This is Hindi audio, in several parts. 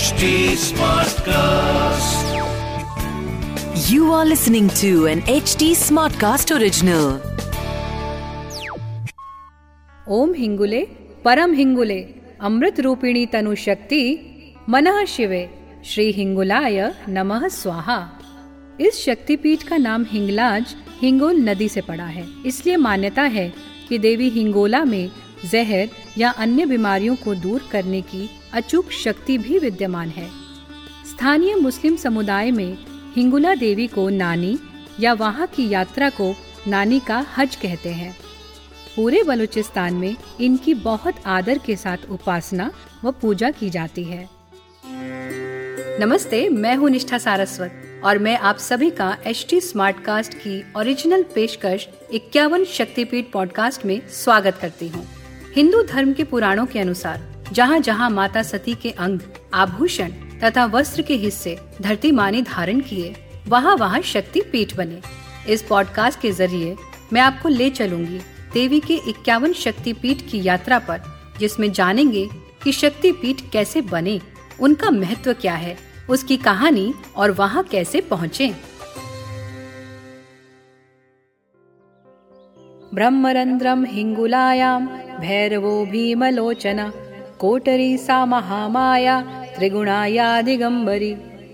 HD Smartcast. You are listening to an HD Smartcast original. ओम हिंगुले परम हिंगुले अमृत रूपिणी तनु शक्ति मनः शिवे श्री हिंगुलाय नमः स्वाहा। इस शक्तिपीठ का नाम हिंगलाज हिंगोल नदी से पड़ा है। इसलिए मान्यता है कि देवी हिंगोला में जहर या अन्य बीमारियों को दूर करने की अचूक शक्ति भी विद्यमान है। स्थानीय मुस्लिम समुदाय में हिंगुला देवी को नानी या वहां की यात्रा को नानी का हज कहते हैं। पूरे बलूचिस्तान में इनकी बहुत आदर के साथ उपासना व पूजा की जाती है। नमस्ते, मैं हूँ निष्ठा सारस्वत और मैं आप सभी का HD स्मार्टकास्ट की ओरिजिनल पेशकश 51 शक्तिपीठ पॉडकास्ट में स्वागत करती हूँ। हिंदू धर्म के पुराणों के अनुसार जहाँ जहाँ माता सती के अंग, आभूषण तथा वस्त्र के हिस्से धरती माँ ने धारण किए, वहाँ वहाँ शक्तिपीठ बने। इस पॉडकास्ट के जरिए मैं आपको ले चलूंगी देवी के 51 शक्तिपीठ की यात्रा पर, जिसमें जानेंगे कि शक्तिपीठ कैसे बने, उनका महत्व क्या है, उसकी कहानी और वहाँ कैसे पहुँचे। ब्रह्मरंध्रम हिंगुलायाम भैरवो भीमलोचना कोटरी सा महामाया त्रिगुणाया दिगंबरी।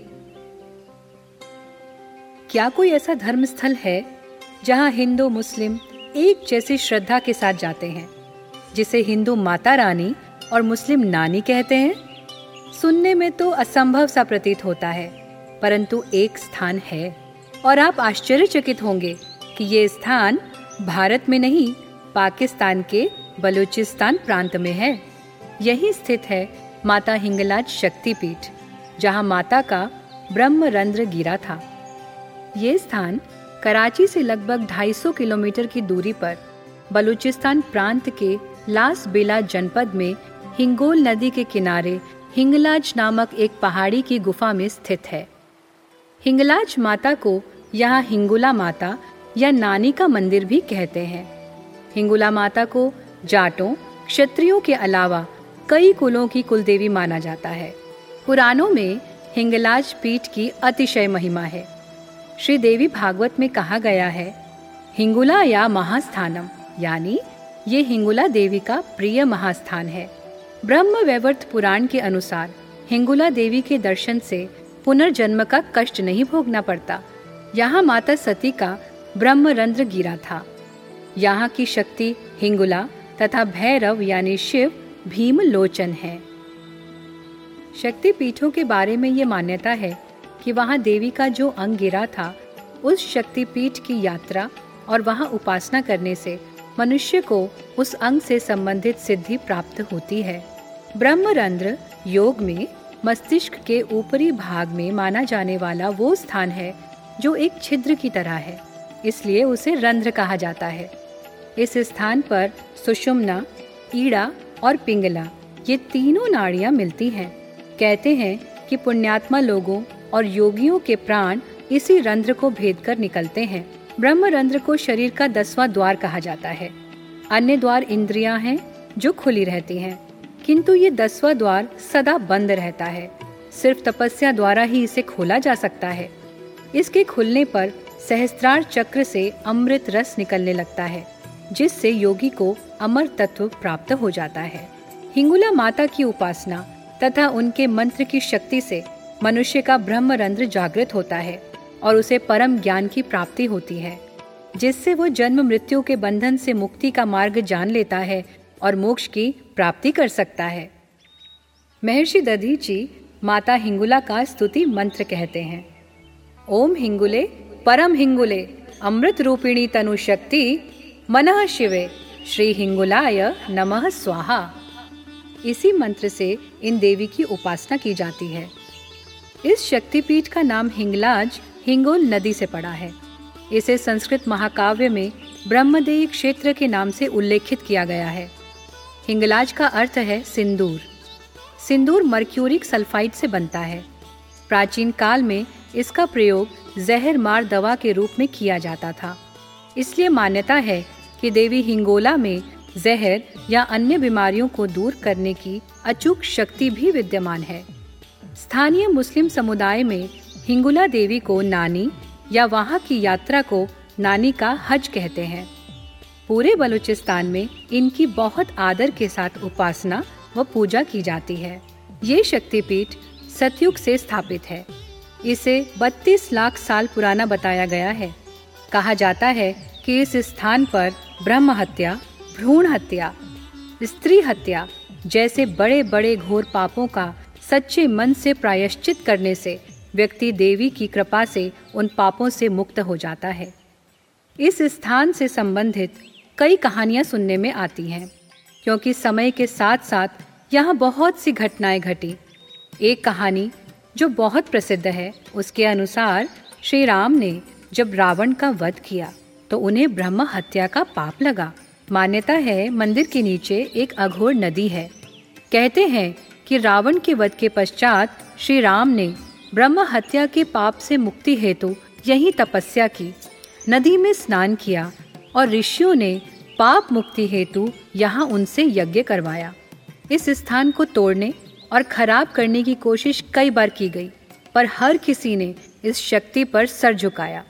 क्या कोई ऐसा धर्म स्थल है जहाँ हिंदू मुस्लिम एक जैसी श्रद्धा के साथ जाते हैं, जिसे हिंदू माता रानी और मुस्लिम नानी कहते हैं? सुनने में तो असंभव सा प्रतीत होता है, परंतु एक स्थान है और आप आश्चर्यचकित होंगे कि ये स्थान भारत में नहीं, पाकिस्तान के बलूचिस्तान प्रांत में है। यहीं स्थित है माता हिंगलाज शक्तिपीठ, जहां माता का ब्रह्मरंध्र गिरा था। ये स्थान कराची से लगभग 250 किलोमीटर की दूरी पर बलूचिस्तान प्रांत के लास बेला जनपद में हिंगोल नदी के किनारे हिंगलाज नामक एक पहाड़ी की गुफा में स्थित है। हिंगलाज माता को यहाँ हिंगुला माता या नानी का मंदिर भी कहते हैं। हिंगुला माता को जाटों, क्षत्रियों के अलावा कई कुलों की कुलदेवी माना जाता है। पुराणों में हिंगलाज पीठ की अतिशय महिमा है। श्री देवी भागवत में कहा गया है, हिंगुला या महास्थानम, यानी ये हिंगुला देवी का प्रिय महास्थान है। ब्रह्म वैवर्त पुराण के अनुसार हिंगुला देवी के दर्शन से पुनर्जन्म का कष्ट नहीं भोगना पड़ता। यहाँ माता सती का ब्रह्मरंध्र गिरा था। यहाँ की शक्ति हिंगुला तथा भैरव यानी शिव भीमलोचन है। शक्तिपीठों के बारे में ये मान्यता है कि वहाँ देवी का जो अंग गिरा था, उस शक्तिपीठ की यात्रा और वहाँ उपासना करने से मनुष्य को उस अंग से संबंधित सिद्धि प्राप्त होती है। ब्रह्मरंध्र योग में मस्तिष्क के ऊपरी भाग में माना जाने वाला वो स्थान है जो एक छिद्र की तरह है, इसलिए उसे रंध्र कहा जाता है। इस स्थान पर सुषुम्ना, ईड़ा और पिंगला, ये तीनों नाड़ियां मिलती हैं। कहते हैं कि पुण्यात्मा लोगों और योगियों के प्राण इसी रंध्र को भेद कर निकलते हैं। ब्रह्मरंध्र को शरीर का 10वां द्वार कहा जाता है। अन्य द्वार इंद्रियां हैं जो खुली रहती हैं, किंतु ये 10वां द्वार सदा बंद रहता है। सिर्फ तपस्या द्वारा ही इसे खोला जा सकता है। इसके खुलने पर सहस्त्रार चक्र से अमृत रस निकलने लगता है, जिससे योगी को अमर तत्व प्राप्त हो जाता है। हिंगुला माता की उपासना तथा उनके मंत्र की शक्ति से मनुष्य का ब्रह्मरंध्र जागृत होता है और उसे परम ज्ञान की प्राप्ति होती है, जिससे वो जन्म मृत्यु के बंधन से मुक्ति का मार्ग जान लेता है और मोक्ष की प्राप्ति कर सकता है। महर्षि दधीची माता हिंगुला का स्तुति मंत्र कहते हैं, ओम हिंगुले परम हिंगुले अमृत रूपिणी तनु शक्ति मनः शिवे श्री हिंगुलाय नमः स्वाहा। इसी मंत्र से इन देवी की उपासना की जाती है। इस शक्तिपीठ का नाम हिंगलाज हिंगोल नदी से पड़ा है। इसे संस्कृत महाकाव्य में ब्रह्मदेयी क्षेत्र के नाम से उल्लेखित किया गया है। हिंगलाज का अर्थ है सिंदूर। सिंदूर मर्क्यूरिक सल्फाइड से बनता है। प्राचीन काल में इसका प्रयोग जहर मार दवा के रूप में किया जाता था। इसलिए मान्यता है कि देवी हिंगोला में जहर या अन्य बीमारियों को दूर करने की अचूक शक्ति भी विद्यमान है। स्थानीय मुस्लिम समुदाय में हिंगुला देवी को नानी या वहाँ की यात्रा को नानी का हज कहते हैं। पूरे बलूचिस्तान में इनकी बहुत आदर के साथ उपासना व पूजा की जाती है। ये शक्तिपीठ सतयुग से स्थापित है। इसे 32 लाख साल पुराना बताया गया है। कहा जाता है कि इस स्थान पर ब्रह्म हत्या, भ्रूण हत्या, स्त्री हत्या जैसे बड़े बड़े घोर पापों का सच्चे मन से प्रायश्चित करने से व्यक्ति देवी की कृपा से उन पापों से मुक्त हो जाता है। इस स्थान से संबंधित कई कहानियां सुनने में आती हैं, क्योंकि समय के साथ साथ यहाँ बहुत सी घटनाएं घटी। एक कहानी जो बहुत प्रसिद्ध है, उसके अनुसार श्री राम ने जब रावण का वध किया तो उन्हें ब्रह्म हत्या का पाप लगा। मान्यता है मंदिर के नीचे एक अघोर नदी है। कहते हैं कि रावण के वध के पश्चात श्री राम ने ब्रह्म हत्या के पाप से मुक्ति हेतु यहीं तपस्या की, नदी में स्नान किया और ऋषियों ने पाप मुक्ति हेतु यहाँ उनसे यज्ञ करवाया। इस स्थान को तोड़ने और खराब करने की कोशिश कई बार की गई, पर हर किसी ने इस शक्ति पर सर झुकाया।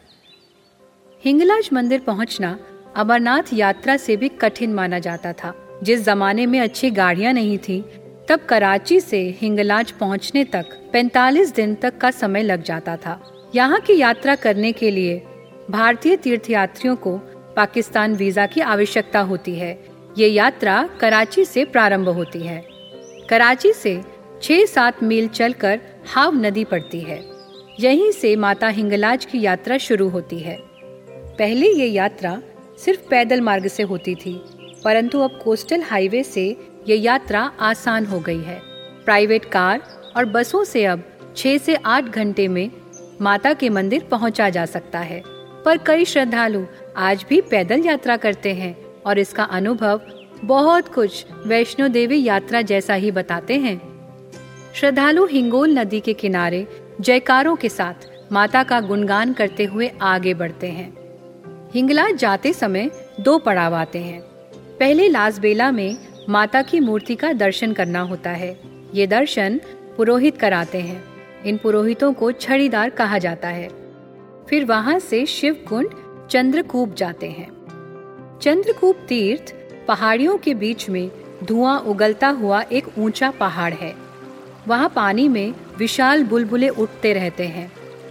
हिंगलाज मंदिर पहुंचना अमरनाथ यात्रा से भी कठिन माना जाता था। जिस जमाने में अच्छी गाड़ियां नहीं थी, तब कराची से हिंगलाज पहुंचने तक 45 दिन तक का समय लग जाता था। यहाँ की यात्रा करने के लिए भारतीय तीर्थयात्रियों को पाकिस्तान वीजा की आवश्यकता होती है। ये यात्रा कराची से प्रारंभ होती है। कराची से 6-7 मील चलकर हाव नदी पड़ती है। यहीं से माता हिंगलाज की यात्रा शुरू होती है। पहले ये यात्रा सिर्फ पैदल मार्ग से होती थी, परंतु अब कोस्टल हाईवे से ये यात्रा आसान हो गई है। प्राइवेट कार और बसों से अब 6 से 8 घंटे में माता के मंदिर पहुंचा जा सकता है। पर कई श्रद्धालु आज भी पैदल यात्रा करते हैं और इसका अनुभव बहुत कुछ वैष्णो देवी यात्रा जैसा ही बताते हैं। श्रद्धालु हिंगोल नदी के किनारे जयकारों के साथ माता का गुणगान करते हुए आगे बढ़ते हैं। हिंगलाज जाते समय 2 पड़ाव आते हैं। पहले लासबेला में माता की मूर्ति का दर्शन करना होता है। ये दर्शन पुरोहित कराते हैं। इन पुरोहितों को छड़ीदार कहा जाता है। फिर वहां से शिव कुंड चंद्रकूप जाते हैं। चंद्रकूप तीर्थ पहाड़ियों के बीच में धुआं उगलता हुआ एक ऊंचा पहाड़ है। वहां पानी में विशाल बुलबुले उठते रहते हैं।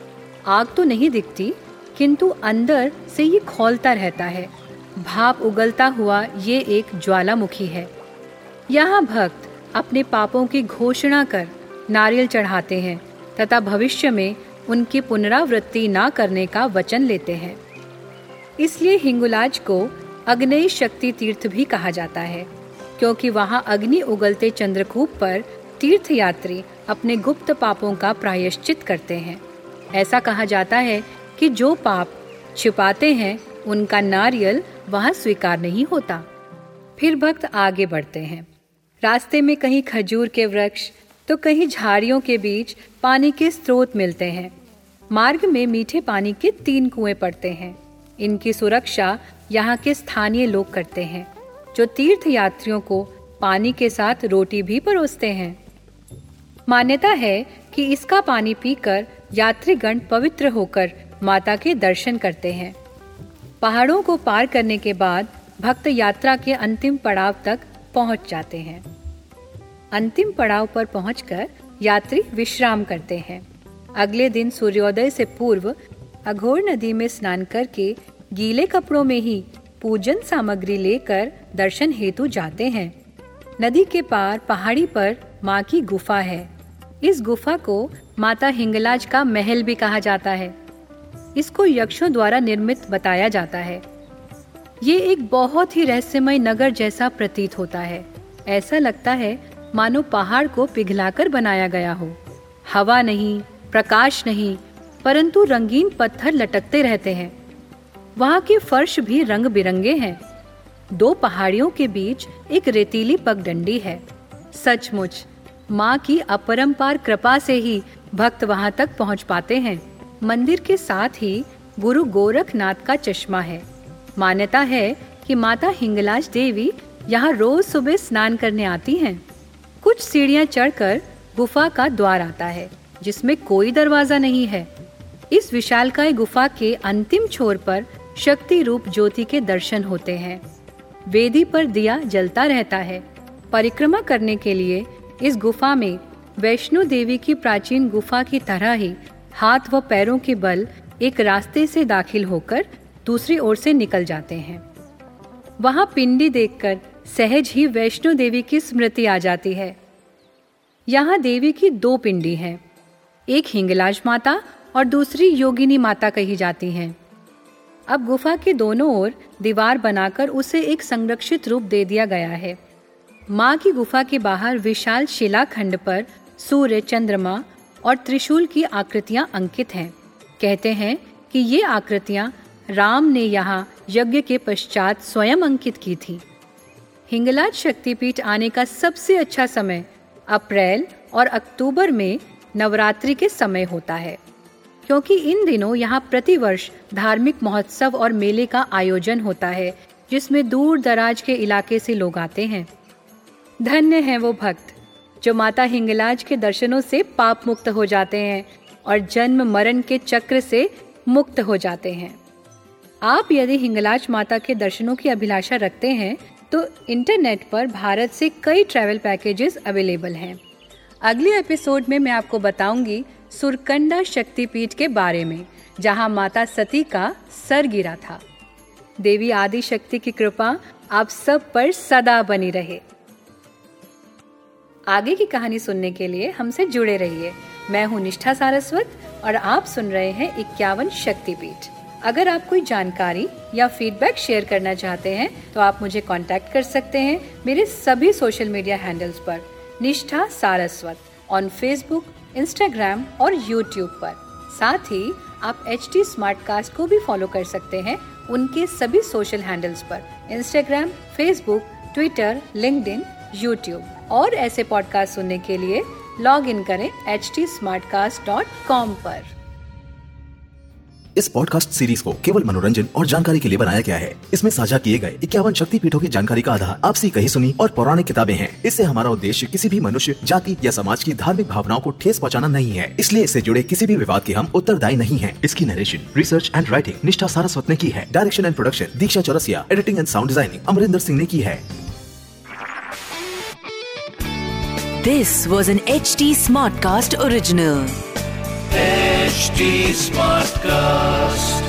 आग तो नहीं दिखती, किंतु अंदर से ये खौलता रहता है। भाप उगलता हुआ ये एक ज्वालामुखी है। यहाँ भक्त अपने पापों की घोषणा कर नारियल चढ़ाते हैं तथा भविष्य में उनकी पुनरावृत्ति ना करने का वचन लेते हैं। इसलिए हिंगुलाज को अग्नेय शक्ति तीर्थ भी कहा जाता है, क्योंकि वहाँ अग्नि उगलते चंद्रकूप पर तीर्थयात्री अपने गुप्त पापों का प्रायश्चित करते हैं। ऐसा कहा जाता है कि जो पाप छिपाते हैं उनका नारियल वहाँ स्वीकार नहीं होता। फिर भक्त आगे बढ़ते हैं। रास्ते में कहीं खजूर के वृक्ष तो कहीं झाड़ियों के बीच पानी के स्रोत मिलते हैं। मार्ग में मीठे पानी के 3 कुएं पड़ते हैं। इनकी सुरक्षा यहाँ के स्थानीय लोग करते हैं, जो तीर्थ यात्रियों को पानी के साथ रोटी भी परोसते हैं। मान्यता है कि इसका पानी पीकर यात्रीगण पवित्र होकर माता के दर्शन करते हैं। पहाड़ों को पार करने के बाद भक्त यात्रा के अंतिम पड़ाव तक पहुंच जाते हैं। अंतिम पड़ाव पर पहुंचकर यात्री विश्राम करते हैं। अगले दिन सूर्योदय से पूर्व अघोर नदी में स्नान करके गीले कपड़ों में ही पूजन सामग्री लेकर दर्शन हेतु जाते हैं। नदी के पार पहाड़ी पर माँ की गुफा है। इस गुफा को माता हिंगलाज का महल भी कहा जाता है। इसको यक्षों द्वारा निर्मित बताया जाता है। ये एक बहुत ही रहस्यमय नगर जैसा प्रतीत होता है। ऐसा लगता है मानो पहाड़ को पिघलाकर बनाया गया हो। हवा नहीं, प्रकाश नहीं, परंतु रंगीन पत्थर लटकते रहते हैं। वहाँ के फर्श भी रंग बिरंगे हैं। 2 पहाड़ियों के बीच एक रेतीली पगडंडी है। सचमुच माँ की अपरंपार कृपा से ही भक्त वहाँ तक पहुँच पाते हैं। मंदिर के साथ ही गुरु गोरखनाथ का चश्मा है। मान्यता है कि माता हिंगलाज देवी यहाँ रोज सुबह स्नान करने आती हैं। कुछ सीढ़ियाँ चढ़कर गुफा का द्वार आता है, जिसमें कोई दरवाजा नहीं है। इस विशालकाय गुफा के अंतिम छोर पर शक्ति रूप ज्योति के दर्शन होते हैं। वेदी पर दिया जलता रहता है। परिक्रमा करने के लिए इस गुफा में वैष्णो देवी की प्राचीन गुफा की तरह ही हाथ व पैरों के बल एक रास्ते से दाखिल होकर दूसरी ओर से निकल जाते हैं। वहां पिंडी देखकर सहज ही वैष्णो देवी की स्मृति आ जाती है। यहाँ देवी की 2 पिंडी हैं, एक हिंगलाज माता और दूसरी योगिनी माता कही जाती हैं। अब गुफा के दोनों ओर दीवार बनाकर उसे एक संरक्षित रूप दे दिया गया है। माँ की गुफा के बाहर विशाल शिलाखंड पर सूर्य, चंद्रमा और त्रिशूल की आकृतियां अंकित हैं। कहते हैं कि ये आकृतियां राम ने यहाँ यज्ञ के पश्चात स्वयं अंकित की थी। हिंगलाज शक्तिपीठ आने का सबसे अच्छा समय अप्रैल और अक्टूबर में नवरात्रि के समय होता है, क्योंकि इन दिनों यहाँ प्रतिवर्ष धार्मिक महोत्सव और मेले का आयोजन होता है, जिसमें दूर दराज के इलाके से लोग आते हैं। धन्य हैं वो भक्त जो माता हिंगलाज के दर्शनों से पाप मुक्त हो जाते हैं और जन्म मरण के चक्र से मुक्त हो जाते हैं। आप यदि हिंगलाज माता के दर्शनों की अभिलाषा रखते हैं तो इंटरनेट पर भारत से कई ट्रैवल पैकेजेस अवेलेबल हैं। अगले एपिसोड में मैं आपको बताऊंगी सुरकंडा शक्तिपीठ के बारे में, जहां माता सती का सर गिरा था। देवी आदि शक्ति की कृपा आप सब पर सदा बनी रहे। आगे की कहानी सुनने के लिए हमसे जुड़े रहिए। मैं हूँ निष्ठा सारस्वत और आप सुन रहे हैं 51 शक्तिपीठ। अगर आप कोई जानकारी या फीडबैक शेयर करना चाहते हैं तो आप मुझे कांटेक्ट कर सकते हैं मेरे सभी सोशल मीडिया हैंडल्स पर Nishtha Saraswat on Facebook, Instagram और यूट्यूब पर। साथ ही आप HT स्मार्टकास्ट को भी फॉलो कर सकते हैं उनके सभी सोशल हैंडल्स पर Instagram, Facebook, Twitter, LinkedIn, YouTube. और ऐसे पॉडकास्ट सुनने के लिए लॉग इन करें htsmartcast.com पर। इस पॉडकास्ट सीरीज को केवल मनोरंजन और जानकारी के लिए बनाया गया है। इसमें साझा किए गए 51 शक्तिपीठों की जानकारी का आधार आपसी कही सुनी और पौराणिक किताबें हैं। इससे हमारा उद्देश्य किसी भी मनुष्य, जाति या समाज की धार्मिक भावनाओं को ठेस पहुंचाना नहीं है, इसलिए इससे जुड़े किसी भी विवाद के हम उत्तरदायी नहीं हैं। इसकी narration, research and writing Nishtha Saraswat ने की है। Direction and production Diksha Chaurasia, editing and sound designing Amarinder Singh ने की है। This was an HT Smartcast original. HT Smartcast.